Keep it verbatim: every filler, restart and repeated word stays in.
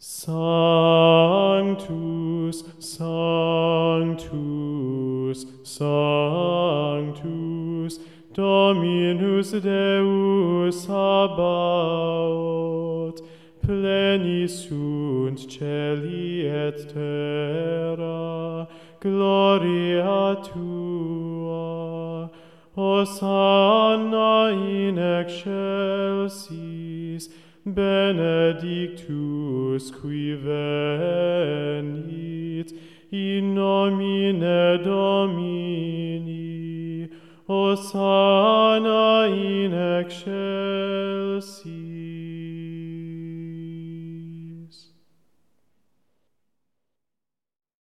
Sanctus, Sanctus, Sanctus, Dominus Deus Sabaoth, pleni sunt celi et terra, gloria tua. Hosanna in excelsis, benedictus qui venit in nomine Domini. Hosanna in excelsis.